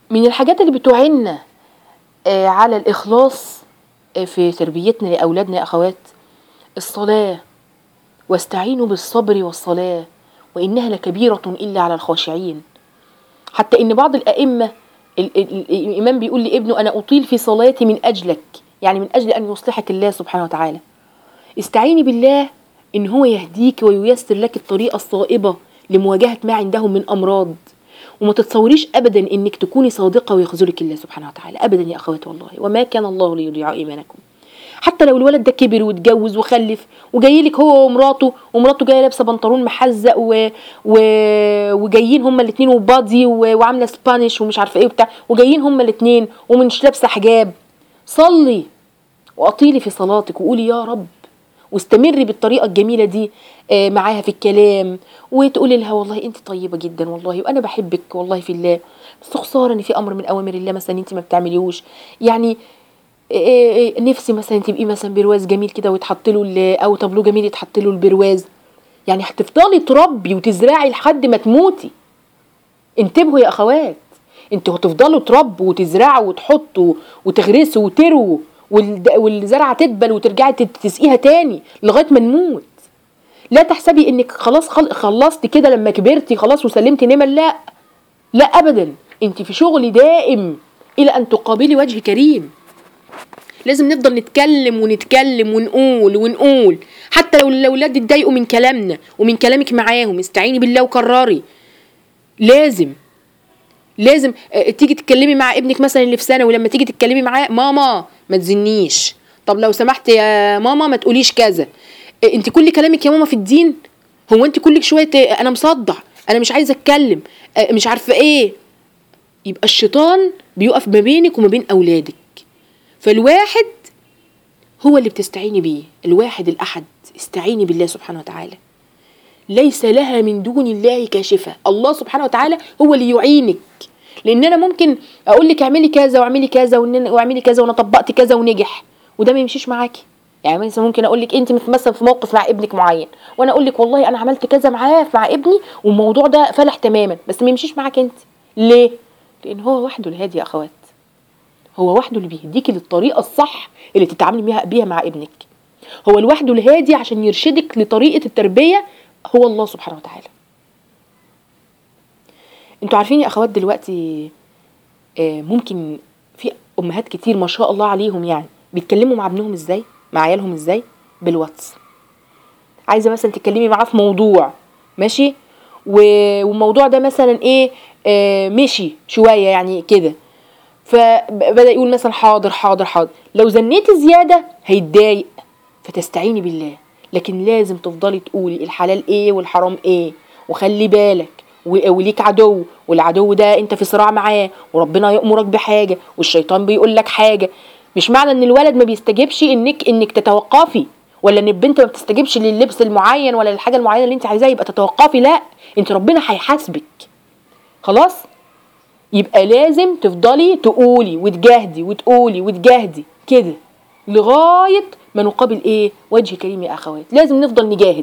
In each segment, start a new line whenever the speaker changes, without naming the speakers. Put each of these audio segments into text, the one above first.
من الحاجات اللي بتعيننا على الإخلاص في تربيتنا لأولادنا يا أخوات الصلاة. واستعينوا بالصبر والصلاة وإنها لكبيرة إلا على الخاشعين. حتى إن بعض الأئمة الإمام بيقول لابنه أنا أطيل في صلاتي من أجلك، يعني من أجل أن يصلحك الله سبحانه وتعالى. استعيني بالله إن هو يهديك وييسر لك الطريقة الصائبة لمواجهة ما عندهم من أمراض. وما تتصوريش أبدا إنك تكوني صادقة ويخذلك الله سبحانه وتعالى أبدا يا أخوات، والله وما كان الله ليضيع إيمانكم. حتى لو الولد ده كبر واتجوز وخلف وجاي لك هو ومراته جايه لابسه بنطلون محزق وجايين هما الاثنين وبادي وعامله سبانيش ومش عارفه ايه وبتاع، وجايين هما الاثنين ومش لابسه حجاب، صلي واطيلي في صلاتك وقولي يا رب، واستمري بالطريقه الجميله دي معاها في الكلام، وتقولي لها والله انت طيبه جدا والله وانا بحبك والله في الله، بس خساره ان في امر من اوامر الله مثلا انت ما بتعمليهوش، يعني نفسي مثلا تبقي مثلا برواز جميل كده ويتحط له او طابلو جميل يتحط له البرواز. يعني هتفضلي تربي وتزرعي لحد ما تموتي. انتبهوا يا اخوات، انتوا هتفضلوا تربوا وتزرعوا وتحطوا وتغرسوا وتروا والزرعه تدبل وترجعي تسقيها تاني لغايه ما نموت. لا تحسبي انك خلاص خلصتي كده لما كبرتي خلاص وسلمتي نمل، لا ابدا، انت في شغل دائم الى ان تقابلي وجه كريم. لازم نفضل نتكلم ونقول حتى لو الاولاد اتضايقوا من كلامنا ومن كلامك معاهم، استعيني بالله وكرري. لازم تيجي تتكلمي مع ابنك مثلا اللي في ثانوي، ولما تيجي تتكلمي معاه ماما ما تزنيش، طب لو سمحت يا ماما ما تقوليش كذا، انت كل كلامك يا ماما في الدين، هو انت كلك شويه انا مصدع انا مش عايزه اتكلم مش عارفه ايه. يبقى الشيطان بيقف ما بينك وما بين اولادك. فالواحد هو اللي بتستعيني بيه، الواحد الأحد، استعيني بالله سبحانه وتعالى. ليس لها من دون الله كاشفة، الله سبحانه وتعالى هو اللي يعينك. لأن أنا ممكن أقول لك اعملي كذا واعملي كذا واعملي كذا وأنا طبقت كذا ونجح، وده ما يمشيش معاكي. يعني مثلا ممكن أقول لك أنت مثلا في موقف مع ابنك معين، وأنا أقول لك والله أنا عملت كذا معاه مع ابني والموضوع ده فلح تماما، بس ما يمشيش معاك أنت. ليه؟ لأن هو وحده الهادي يا أخوات، هو وحده اللي بيهديكي للطريقة الصح اللي تتعاملي بيها مع ابنك. هو لوحده الهادي عشان يرشدك لطريقة التربية، هو الله سبحانه وتعالى. انتوا عارفين يا اخوات دلوقتي ممكن في امهات كتير ما شاء الله عليهم يعني بيتكلموا مع ابنهم ازاي، مع عيالهم ازاي، بالواتس. عايزة مثلا تتكلمي معاه في موضوع ماشي والموضوع ده مثلا ايه مشي شوية يعني كده، فبدأ يقول مثلا حاضر حاضر حاضر، لو زنيتي زيادة هيتضايق، فتستعيني بالله. لكن لازم تفضلي تقولي الحلال ايه والحرام ايه، وخلي بالك وليك عدو، والعدو ده انت في صراع معاه، وربنا يأمرك بحاجة والشيطان بيقول لك حاجة. مش معنى ان الولد ما بيستجيبش انك تتوقفي، ولا ان البنت ما بتستجيبش لللبس المعين ولا للحاجة المعينة اللي انت عايزاها يبقى تتوقفي، لا، انت ربنا هيحاسبك. خلاص، يبقى لازم تفضلي تقولي وتجاهدي وتقولي وتجاهدي كده لغاية ما نقابل ايه، وجه كريم يا اخوات. لازم نفضل نجاهد،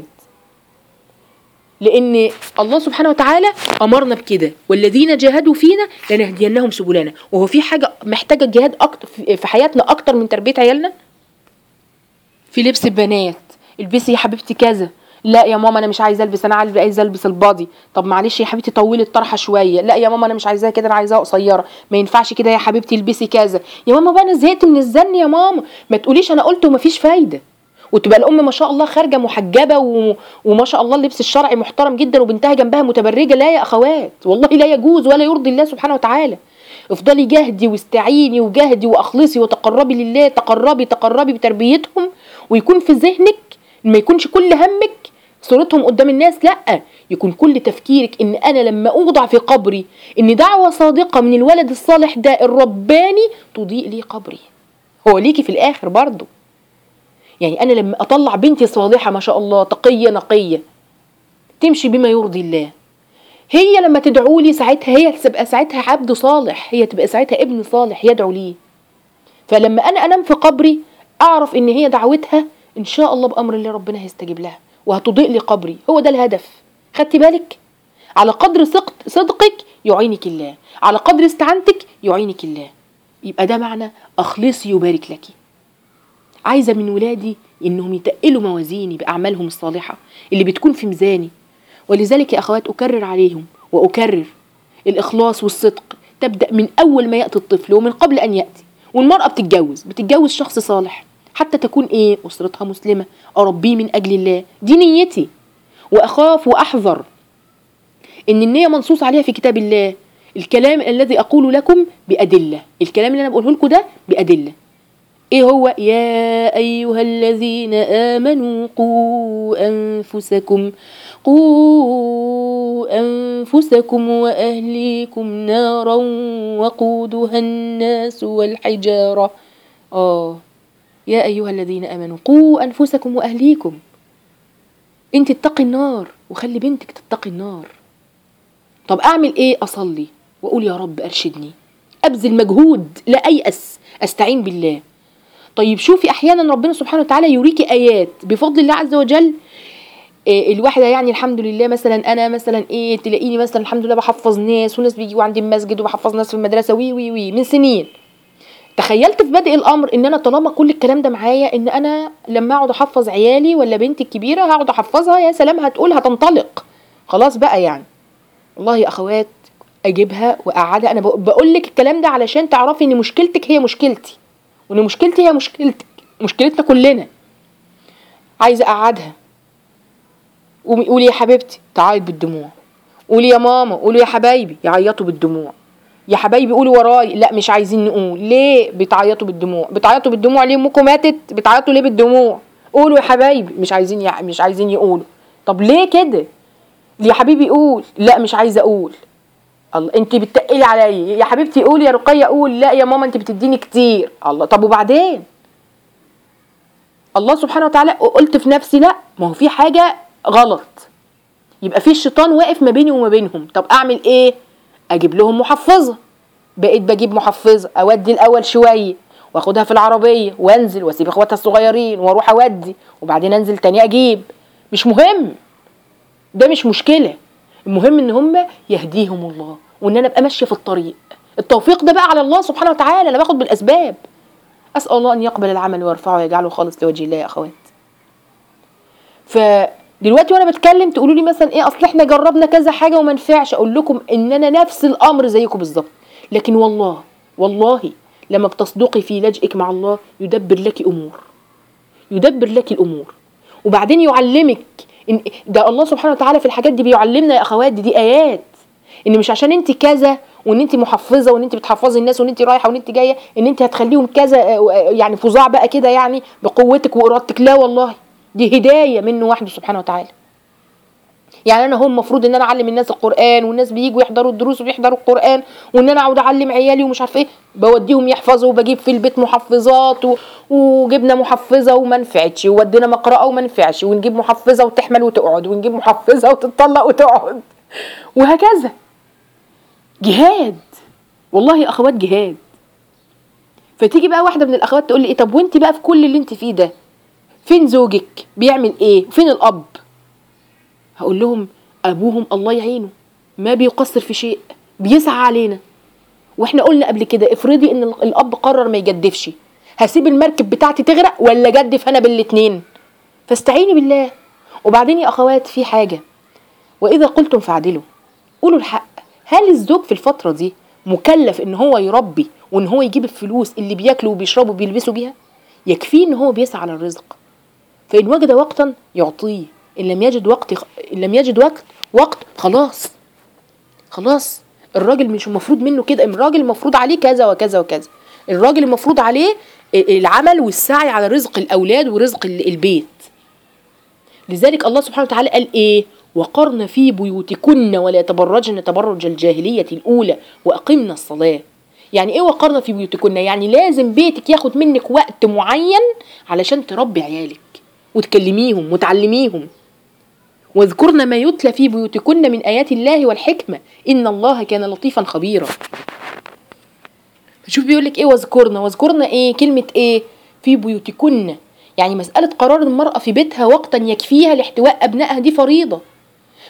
لان الله سبحانه وتعالى امرنا بكده، والذين جاهدوا فينا لنهدينهم سبلنا. وهو في حاجة محتاجة جهاد اكتر في حياتنا اكتر من تربية عيالنا؟ في لبس البنات، البسي يا حبيبتي كذا، لا يا ماما انا مش عايزه البس، انا عايزه البس البادي. طب معلش يا حبيبتي طولي الطرحه شويه، لا يا ماما انا مش عايزاها كده، انا عايزاها قصيره، ما ينفعش كده يا حبيبتي البسي كذا. يا ماما بقى انا زهقت من الزن يا ماما، ما تقوليش انا قلت ومفيش فايده. وتبقى الام ما شاء الله خارجه محجبه وما شاء الله اللبس الشرعي محترم جدا، وبنتها جنبها متبرجه. لا يا اخوات، والله لا يجوز ولا يرضي الله سبحانه وتعالى. افضلي جهدي واستعيني وجهدي واخلصي وتقربي لله، تقربي بتربيتهم، ويكون في ذهنك ما يكونش كل همك صورتهم قدام الناس، لا، يكون كل تفكيرك ان انا لما اوضع في قبري ان دعوة صادقة من الولد الصالح ده الرباني تضيء لي قبري، هو ليكي في الاخر برضو. يعني انا لما اطلع بنتي صالحة ما شاء الله تقية نقية تمشي بما يرضي الله، هي لما تدعو لي ساعتها هي تبقى ساعتها عبد صالح، هي تبقى ساعتها ابن صالح يدعو لي. فلما انا انام في قبري اعرف ان هي دعوتها ان شاء الله بامر الله ربنا هيستجيب لها وهتضيء لي قبري، هو ده الهدف. خدتي بالك؟ على قدر صدقك يعينك الله، على قدر استعانتك يعينك الله. يبقى ده معنى أخلصي يبارك لك. عايزة من ولادي إنهم يتقلوا موازيني بأعمالهم الصالحة اللي بتكون في ميزاني. ولذلك يا أخوات أكرر عليهم وأكرر، الإخلاص والصدق تبدأ من أول ما يأتي الطفل ومن قبل أن يأتي. والمرأة بتتجوز شخص صالح حتى تكون أسرتها مسلمة، أربيه من أجل الله، دي نيتي. وأخاف وأحذر إن النية منصوص عليها في كتاب الله. الكلام الذي أقول لكم بأدلة، الكلام اللي أنا بقوله لكم ده بأدلة. هو يا أيها الذين آمنوا قوا أنفسكم وأهليكم نارا وقودها الناس والحجارة. يا أيها الذين آمنوا قوا أنفسكم وأهليكم. انت اتقي النار وخلي بنتك تتقي النار. طب أعمل إيه؟ أصلي وأقول يا رب أرشدني، أبذل مجهود لا أيأس، أستعين بالله. طيب شوفي أحيانا ربنا سبحانه وتعالى يوريكي آيات بفضل الله عز وجل. الواحدة يعني الحمد لله مثلا أنا مثلا تلاقيني مثلا الحمد لله بحفظ ناس، وناس بيجوا عندي المسجد وبحفظ ناس في المدرسة وي من سنين. تخيلت في بدء الأمر إن أنا طالما كل الكلام ده معايا، إن أنا لما أقعد أحفظ عيالي ولا بنتي الكبيرة هقعد أحفظها، يا سلام هتقول هتنطلق خلاص بقى يعني. والله يا أخوات أجيبها وأقعدها. أنا بقول لك الكلام ده علشان تعرفي إن مشكلتك هي مشكلتي، وإن مشكلتي هي مشكلتك، مشكلتنا كلنا. عايزة أقعدها، قولي يا حبيبتي، تعيط بالدموع. قولي يا ماما، قولي يا حبايبي، يعيطوا بالدموع. يا حبايبي قولوا وراي، لا مش عايزين نقول. ليه بتعيطوا بالدموع؟ بتعيطوا بالدموع ليه؟ امكم ماتت؟ بتعيطوا ليه بالدموع؟ قولوا يا حبايبي. مش عايزين يقولوا. طب ليه كده؟ يا حبيبي قول. لا مش عايزه اقول. الله، انت بتتقلي عليا. يا حبيبتي قولي، يا رقيه قول. لا يا ماما انت بتديني كتير. الله، طب وبعدين؟ الله سبحانه وتعالى قلت في نفسي لا، ما هو في حاجه غلط، يبقى في الشيطان واقف ما بيني وما بينهم. طب اعمل ايه؟ اجيب لهم محفظه. بقيت بجيب محفظه، اودي الاول شويه واخدها في العربيه وانزل واسيب اخواتها الصغيرين واروح اودي، وبعدين انزل تاني اجيب. مش مهم، ده مش مشكله. المهم ان هم يهديهم الله، وان انا ابقى ماشيه في الطريق. التوفيق ده بقى على الله سبحانه وتعالى، انا باخد بالاسباب. اسال الله ان يقبل العمل ويرفعه ويجعله خالص لوجه الله يا اخوات. فدلوقتي وانا بتكلم تقولوا لي مثلا اصل احنا جربنا كذا حاجه وما نفعش. اقول لكم ان انا نفس الامر زيكم بالظبط، لكن والله لما بتصدقي في لجئك مع الله يدبر لك الامور. وبعدين يعلمك إن ده الله سبحانه وتعالى في الحاجات دي بيعلمنا يا اخوات. دي ايات، ان مش عشان انت كذا وان انت محفظه وان انت بتحفظي الناس وان انت رايحه وان انت جايه ان انت هتخليهم كذا يعني فظاع بقى كده يعني بقوتك وارادتك. لا والله، دي هدايه منه وحده سبحانه وتعالى. يعني انا هو المفروض ان انا اعلم الناس القران، والناس بييجوا يحضروا الدروس وبيحضروا القران، وان انا اقعد اعلم عيالي ومش عارفه ايه، بوديهم يحفظوا وبجيب في البيت محفظات وجبنا محفظه وما نفعتش، وودينا مقرأه وما نفعش، ونجيب محفظه وتحمل وتقعد، ونجيب محفظه وتتطلق وتقعد، وهكذا. جهاد والله يا اخوات، جهاد. فتيجي بقى واحده من الاخوات تقول لي طب وانت بقى في كل اللي انت فيه ده فين زوجك بيعمل ايه؟ فين الاب؟ هقول لهم ابوهم الله يعينه ما بيقصر في شيء، بيسعى علينا. واحنا قلنا قبل كده افرضي ان الاب قرر ما يجدفش، هسيب المركب بتاعتي تغرق ولا جدف انا بالاتنين؟ فاستعيني بالله. وبعدين يا اخوات في حاجه، واذا قلتم فاعدلوا، قولوا الحق. هل الزوج في الفتره دي مكلف ان هو يربي وان هو يجيب الفلوس اللي بياكلوا وبيشربوا وبيلبسوا بيها؟ يكفيه ان هو بيسعى على الرزق، فان وجد وقتا يعطيه، ان لم يجد وقت خلاص. الراجل مش المفروض منه كده، الراجل المفروض عليه كذا وكذا وكذا. الراجل المفروض عليه العمل والسعي على رزق الاولاد ورزق البيت. لذلك الله سبحانه وتعالى قال ايه؟ وقرن في بيوتكن ولا تبرجن تبرج الجاهلية الأولى وأقمنا الصلاة. يعني ايه وقرن في بيوتكن؟ يعني لازم بيتك ياخد منك وقت معين علشان تربي عيالك وتكلميهم وتعلميهم. واذكرن ما يتلى في بيوتكن من آيات الله والحكمة إن الله كان لطيفا خبيرا. شوف بيقولك ايه واذكرن ايه؟ كلمة ايه؟ في بيوتكن، يعني مسألة قرار المرأة في بيتها وقتا يكفيها لاحتواء أبنائها دي فريضة.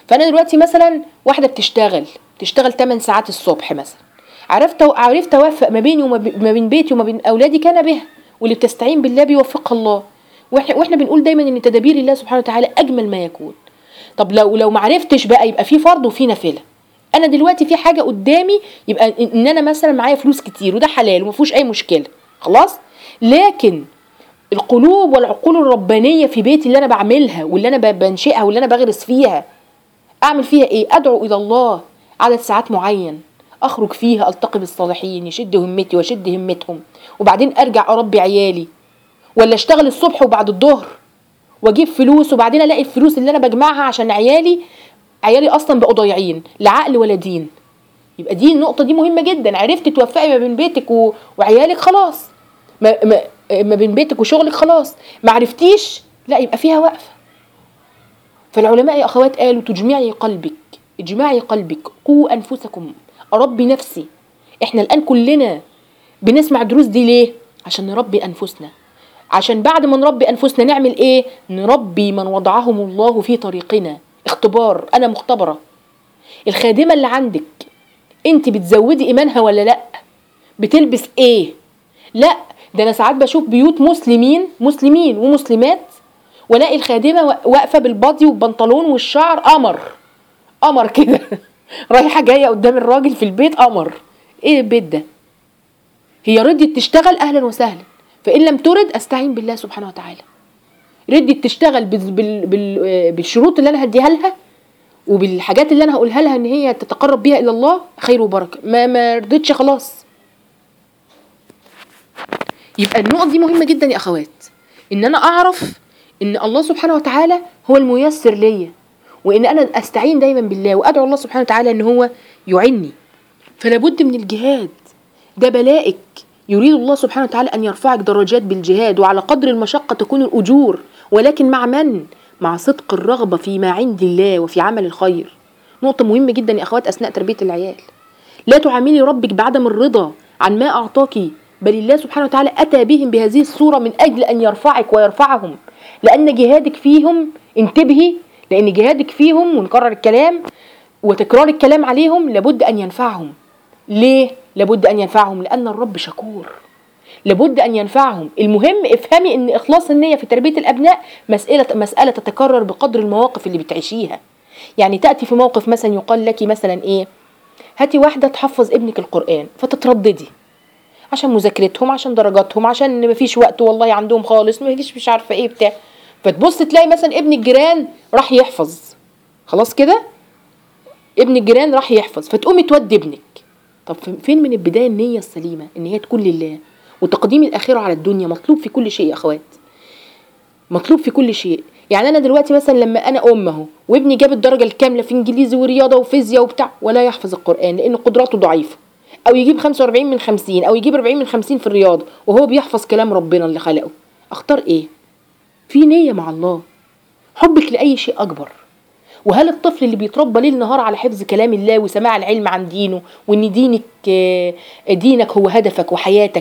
فانا دلوقتي مثلا واحده بتشتغل 8 ساعات الصبح مثلا، عرفت اوفق ما بيني وما بين بيتي وما بين اولادي، كان بها. واللي بتستعين بالله بيوفقها الله. واحنا بنقول دايما ان تدابير الله سبحانه وتعالى اجمل ما يكون. طب لو ما عرفتش بقى، يبقى في فرض وفي نافله. انا دلوقتي في حاجه قدامي، يبقى ان انا مثلا معايا فلوس كتير وده حلال وما فيهوش اي مشكله خلاص، لكن القلوب والعقول الربانيه في بيتي اللي انا بعملها واللي انا بنشئها واللي انا بغرس فيها، اعمل فيها ايه؟ ادعو الى الله عدد ساعات معين اخرج فيها التقي بالصالحين يشد همتي واشد همتهم، وبعدين ارجع اربي عيالي. ولا اشتغل الصبح وبعد الظهر واجيب فلوس، وبعدين الاقي الفلوس اللي انا بجمعها عشان عيالي اصلا بقوا ضايعين، لا عقل ولا دين. يبقى دي النقطه دي مهمه جدا. عرفتي توفقي ما بين بيتك وعيالك خلاص، ما بين بيتك وشغلك خلاص. ما عرفتيش، لا يبقى فيها وقفه. فالعلماء يا اخوات قالوا اجمعي قلبك، قوا انفسكم، اربي نفسي. احنا الان كلنا بنسمع الدروس دي ليه؟ عشان نربي انفسنا، عشان بعد ما نربي انفسنا نعمل ايه؟ نربي من وضعهم الله في طريقنا. اختبار، انا مختبره. الخادمه اللي عندك انت بتزودي ايمانها ولا لا؟ بتلبس ايه؟ لا، ده انا ساعات بشوف بيوت مسلمين ومسلمات، والاقي الخادمه واقفه بالبادي والبنطلون والشعر قمر كده رايحه جايه قدام الراجل في البيت قمر. ايه البيت ده؟ هي ردت تشتغل، اهلا وسهلا. فان لم ترد استعين بالله سبحانه وتعالى. ردت تشتغل بالشروط اللي انا هديها لها وبالحاجات اللي انا هقولها لها ان هي تتقرب بيها الى الله، خير وبركه. ما رضتش خلاص. يبقى النقط دي مهمه جدا يا اخوات، ان انا اعرف ان الله سبحانه وتعالى هو الميسر ليا، وان انا استعين دايما بالله وادعو الله سبحانه وتعالى ان هو يعني. فلا بد من الجهاد، ده بلائك. يريد الله سبحانه وتعالى ان يرفعك درجات بالجهاد، وعلى قدر المشقه تكون الاجور، ولكن مع من؟ مع صدق الرغبه فيما عند الله وفي عمل الخير. نقطه مهمه جدا يا اخوات اثناء تربيه العيال. لا تعاملي ربك بعدم الرضا عن ما اعطاك، بل الله سبحانه وتعالى اتى بهم بهذه الصوره من اجل ان يرفعك ويرفعهم، لان جهادك فيهم، انتبهي، لان جهادك فيهم ونكرر الكلام وتكرار الكلام عليهم لابد ان ينفعهم. ليه لابد ان ينفعهم؟ لان الرب شكور، لابد ان ينفعهم. المهم افهمي ان اخلاص النيه في تربيه الابناء مساله تتكرر بقدر المواقف اللي بتعيشيها. يعني تاتي في موقف مثلا يقال لك مثلا ايه، هاتي واحده تحفظ ابنك القران، فتترددي عشان مذاكرتهم، عشان درجاتهم، عشان مفيش وقت والله عندهم خالص، مفيش مش عارفه ايه بتاع. فتبص تلاقي مثلا ابن الجيران راح يحفظ، خلاص كده ابن الجيران راح يحفظ، فتقومي تودي ابنك. طب فين من البدايه النيه السليمه ان هي تكون لله؟ وتقديم الاخره على الدنيا مطلوب في كل شيء يا اخوات، مطلوب في كل شيء. يعني انا دلوقتي مثلا لما انا اهو وابني جاب الدرجه الكامله في انجليزي ورياضه وفيزياء وبتاع، ولا يحفظ القران لان قدراته ضعيفه، او يجيب 45 من 50 او يجيب 40 من 50 في الرياضه وهو بيحفظ كلام ربنا اللي خلقه، اختار ايه؟ في نيه مع الله، حبك لاي شيء اكبر. وهل الطفل اللي بيتربى ليل نهار على حفظ كلام الله وسماع العلم عن دينه، وان دينك هو هدفك وحياتك،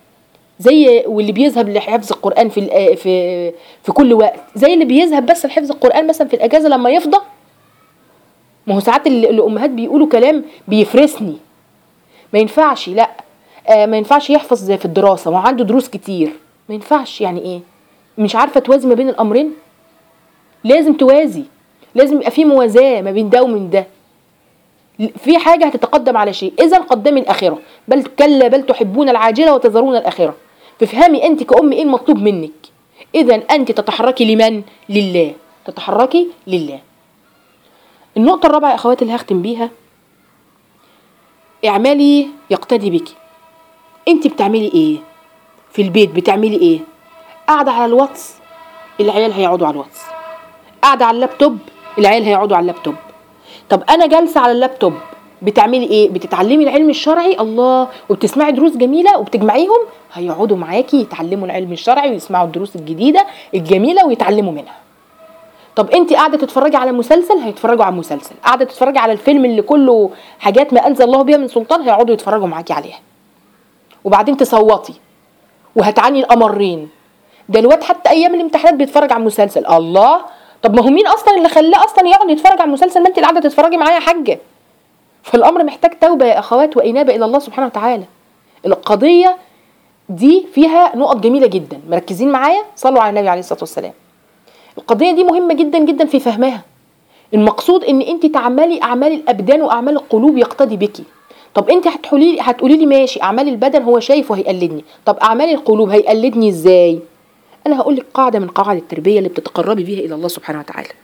زي واللي بيذهب لحفظ القرآن في كل وقت، زي اللي بيذهب بس لحفظ القرآن مثلا في الأجازة لما يفضى؟ ما هو ساعات الأمهات بيقولوا كلام بيفرسني، ما ينفعش، لا ما ينفعش يحفظ في الدراسة وعنده عنده دروس كتير، ما ينفعش. يعني ايه؟ مش عارفة توازي ما بين الأمرين؟ لازم توازي، لازم يبقى في موازاة ما بين ده ومن ده. في حاجة هتتقدم على شيء، إذا قدمي الآخرة، بل كلا بل تحبون العاجلة وتذرون الآخرة. فافهمي أنت كأم إيه المطلوب منك. إذا أنت تتحركي لمن؟ لله، تتحركي لله. النقطة الرابعة يا أخواتي اللي هختم بيها، اعملي يقتدي بك. أنت بتعملي إيه في البيت؟ بتعملي إيه؟ قاعدة على الواتس، العيال هيقعدوا على الواتس. قاعدة على اللابتوب، العيال هيقعدوا على اللابتوب. طب انا جالسه على اللابتوب، بتعملي ايه؟ بتتعلمي العلم الشرعي، الله، وبتسمعي دروس جميله وبتجمعيهم، هيقعدوا معاكي يتعلموا العلم الشرعي ويسمعوا الدروس الجديده الجميله ويتعلموا منها. طب انت قاعده تتفرجي على مسلسل، هيتفرجوا على مسلسل. قاعده تتفرجي على الفيلم اللي كله حاجات ما انزل الله بها من سلطان، هيقعدوا يتفرجوا معاكي عليها. وبعدين تصوتي وهتعاني الامرين. ده الواد حتى ايام الامتحانات بيتفرج على مسلسل، الله. طب ما هو مين اصلا اللي خلاه اصلا يقعد يتفرج على المسلسل؟ ما انت اللي قاعده تتفرجي معايا يا حاجه. فالامر محتاج توبه يا اخوات وانابه الى الله سبحانه وتعالى. القضيه دي فيها نقط جميله جدا، مركزين معايا؟ صلوا على النبي عليه الصلاه والسلام. القضيه دي مهمه جدا جدا في فهمها. المقصود ان انت تعملي اعمال الابدان واعمال القلوب يقتدي بك. طب انت هتقولي لي ماشي، اعمال البدن هو شايف وهيقلدني، طب اعمال القلوب هيقلدني ازاي؟ انا هقول لك قاعده من قواعد التربيه اللي بتتقربي بيها الى الله سبحانه وتعالى.